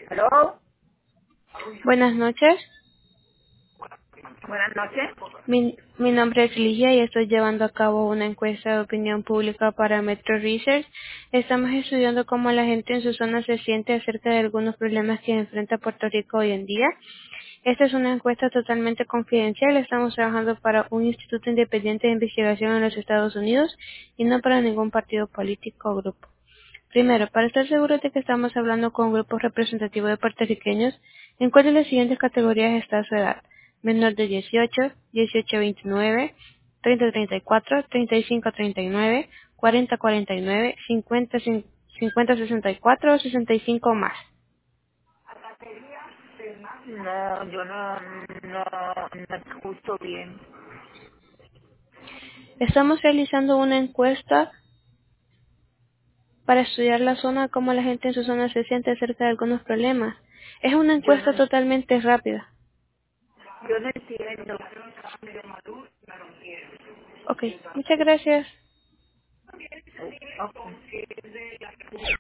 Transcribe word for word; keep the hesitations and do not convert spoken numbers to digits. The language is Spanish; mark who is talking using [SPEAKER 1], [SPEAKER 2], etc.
[SPEAKER 1] ¿Aló?
[SPEAKER 2] Buenas noches.
[SPEAKER 1] Buenas noches.
[SPEAKER 2] Mi, mi nombre es Ligia y estoy llevando a cabo una encuesta de opinión pública para Metro Research. Estamos estudiando cómo la gente en su zona se siente acerca de algunos problemas que enfrenta Puerto Rico hoy en día. Esta es una encuesta totalmente confidencial. Estamos trabajando para un instituto independiente de investigación en los Estados Unidos y no para ningún partido político o grupo. Primero, para estar seguros de que estamos hablando con un grupo representativo de puertorriqueños, ¿en cuál de las siguientes categorías está su edad? Menor de dieciocho, dieciocho a veintinueve, treinta a treinta y cuatro, treinta y cinco a treinta y nueve, cuarenta a cuarenta y nueve, cincuenta, cincuenta a sesenta y cuatro o sesenta y cinco o más.
[SPEAKER 1] No, yo no, no, no escucho bien.
[SPEAKER 2] Estamos realizando una encuesta para estudiar la zona, cómo la gente en su zona se siente acerca de algunos problemas. Es una
[SPEAKER 1] Yo
[SPEAKER 2] encuesta
[SPEAKER 1] no,
[SPEAKER 2] totalmente rápida.
[SPEAKER 1] yo no entiendo.
[SPEAKER 2] Ok, muchas gracias.
[SPEAKER 1] Ok.